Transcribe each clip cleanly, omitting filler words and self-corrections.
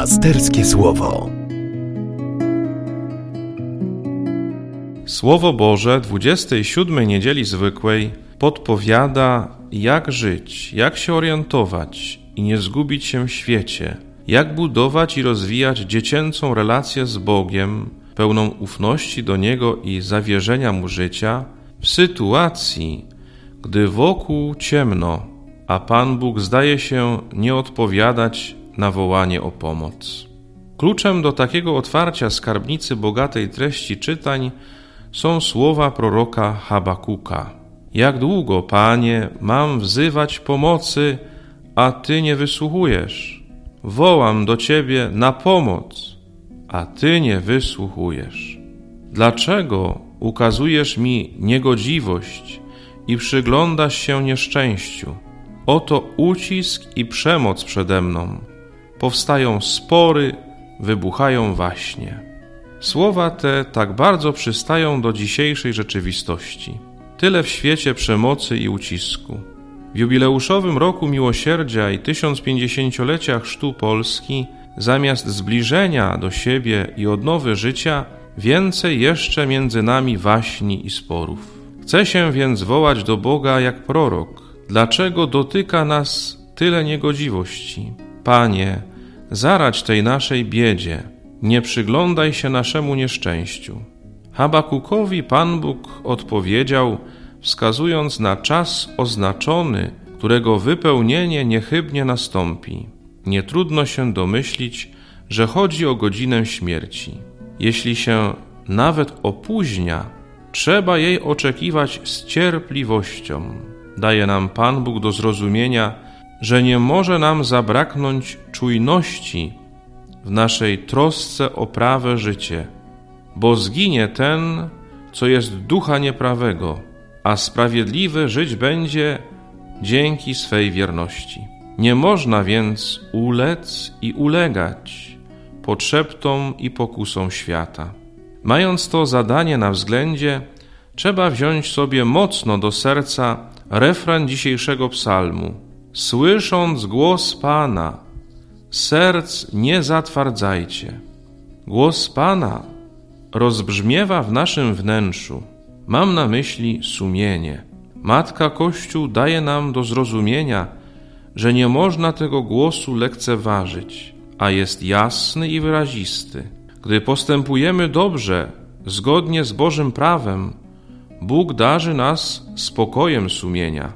Pasterskie Słowo. Słowo Boże 27. niedzieli zwykłej podpowiada, jak żyć, jak się orientować i nie zgubić się w świecie, jak budować i rozwijać dziecięcą relację z Bogiem, pełną ufności do Niego i zawierzenia Mu życia, w sytuacji, gdy wokół ciemno, a Pan Bóg zdaje się nie odpowiadać na wołanie o pomoc. Kluczem do takiego otwarcia skarbnicy bogatej treści czytań są słowa proroka Habakuka. Jak długo, Panie, mam wzywać pomocy, a Ty nie wysłuchujesz? Wołam do Ciebie na pomoc, a Ty nie wysłuchujesz. Dlaczego ukazujesz mi niegodziwość i przyglądasz się nieszczęściu? Oto ucisk i przemoc przede mną. Powstają spory, wybuchają waśnie. Słowa te tak bardzo przystają do dzisiejszej rzeczywistości. Tyle w świecie przemocy i ucisku. W jubileuszowym roku miłosierdzia i 1050-lecia chrztu Polski, zamiast zbliżenia do siebie i odnowy życia, więcej jeszcze między nami waśni i sporów. Chcę się więc wołać do Boga jak prorok. Dlaczego dotyka nas tyle niegodziwości? Panie, zaradź tej naszej biedzie, nie przyglądaj się naszemu nieszczęściu. Habakukowi Pan Bóg odpowiedział, wskazując na czas oznaczony, którego wypełnienie niechybnie nastąpi. Nie trudno się domyślić, że chodzi o godzinę śmierci. Jeśli się nawet opóźnia, trzeba jej oczekiwać z cierpliwością. Daje nam Pan Bóg do zrozumienia, że nie może nam zabraknąć czujności w naszej trosce o prawe życie, bo zginie ten, co jest ducha nieprawego, a sprawiedliwy żyć będzie dzięki swej wierności. Nie można więc ulec i ulegać potrzeptom i pokusom świata. Mając to zadanie na względzie, trzeba wziąć sobie mocno do serca refren dzisiejszego psalmu. Słysząc głos Pana, serc nie zatwardzajcie. Głos Pana rozbrzmiewa w naszym wnętrzu. Mam na myśli sumienie. Matka Kościół daje nam do zrozumienia, że nie można tego głosu lekceważyć, a jest jasny i wyrazisty. Gdy postępujemy dobrze, zgodnie z Bożym prawem, Bóg darzy nas spokojem sumienia.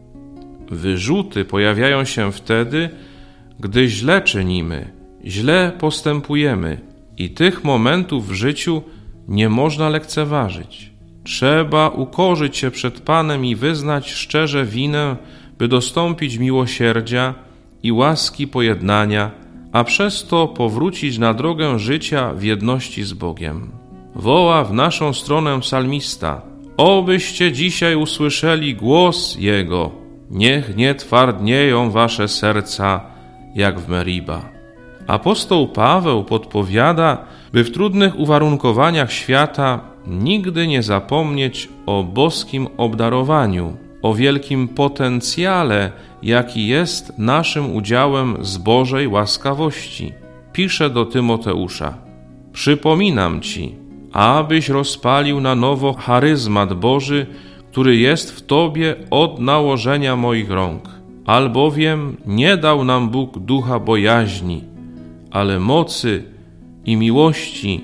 Wyrzuty pojawiają się wtedy, gdy źle czynimy, źle postępujemy i tych momentów w życiu nie można lekceważyć. Trzeba ukorzyć się przed Panem i wyznać szczerze winę, by dostąpić miłosierdzia i łaski pojednania, a przez to powrócić na drogę życia w jedności z Bogiem. Woła w naszą stronę psalmista: obyście dzisiaj usłyszeli głos Jego, niech nie twardnieją wasze serca jak w Meriba. Apostoł Paweł podpowiada, by w trudnych uwarunkowaniach świata nigdy nie zapomnieć o boskim obdarowaniu, o wielkim potencjale, jaki jest naszym udziałem z Bożej łaskawości. Pisze do Tymoteusza: przypominam ci, abyś rozpalił na nowo charyzmat Boży, który jest w tobie od nałożenia moich rąk. Albowiem nie dał nam Bóg ducha bojaźni, ale mocy i miłości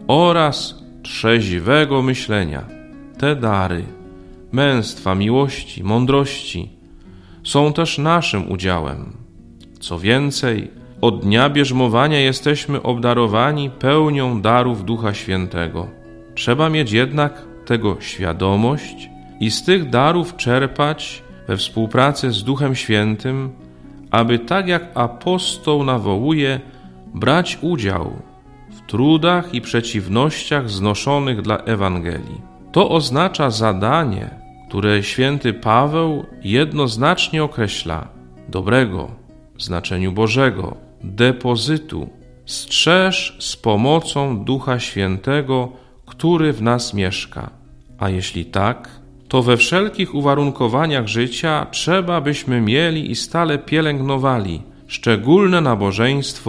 oraz trzeźwego myślenia. Te dary męstwa, miłości, mądrości są też naszym udziałem. Co więcej, od dnia bierzmowania jesteśmy obdarowani pełnią darów Ducha Świętego. Trzeba mieć jednak tego świadomość i z tych darów czerpać we współpracy z Duchem Świętym, aby tak jak apostoł nawołuje, brać udział w trudach i przeciwnościach znoszonych dla Ewangelii. To oznacza zadanie, które święty Paweł jednoznacznie określa: dobrego w znaczeniu Bożego, depozytu. Strzeż z pomocą Ducha Świętego, który w nas mieszka. A jeśli tak, to we wszelkich uwarunkowaniach życia trzeba byśmy mieli i stale pielęgnowali szczególne nabożeństwo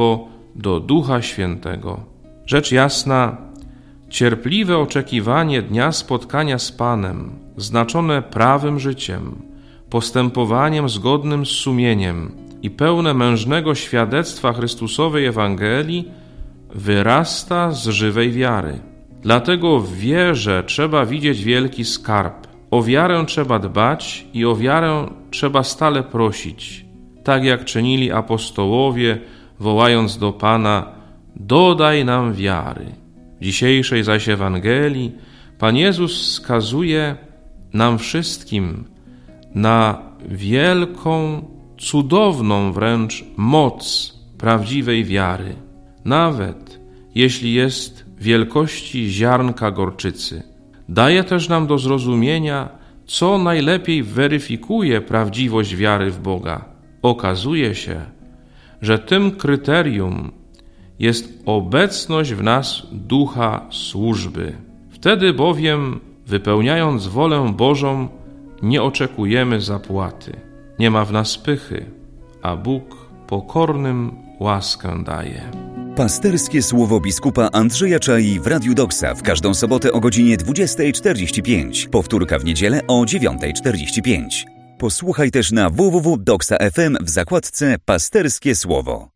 do Ducha Świętego. Rzecz jasna, cierpliwe oczekiwanie dnia spotkania z Panem, znaczone prawym życiem, postępowaniem zgodnym z sumieniem i pełne mężnego świadectwa Chrystusowej Ewangelii, wyrasta z żywej wiary. Dlatego w wierze trzeba widzieć wielki skarb. O wiarę trzeba dbać i o wiarę trzeba stale prosić, tak jak czynili apostołowie, wołając do Pana: dodaj nam wiary. W dzisiejszej zaś Ewangelii Pan Jezus wskazuje nam wszystkim na wielką, cudowną wręcz moc prawdziwej wiary, nawet jeśli jest wielkości ziarnka gorczycy. Daje też nam do zrozumienia, co najlepiej weryfikuje prawdziwość wiary w Boga. Okazuje się, że tym kryterium jest obecność w nas ducha służby. Wtedy bowiem, wypełniając wolę Bożą, nie oczekujemy zapłaty. Nie ma w nas pychy, a Bóg pokornym łaskę daje. Pasterskie słowo biskupa Andrzeja Czai w Radiu Doksa w każdą sobotę o godzinie 20:45. Powtórka w niedzielę o 9:45. Posłuchaj też na www.doksa.fm w zakładce Pasterskie Słowo.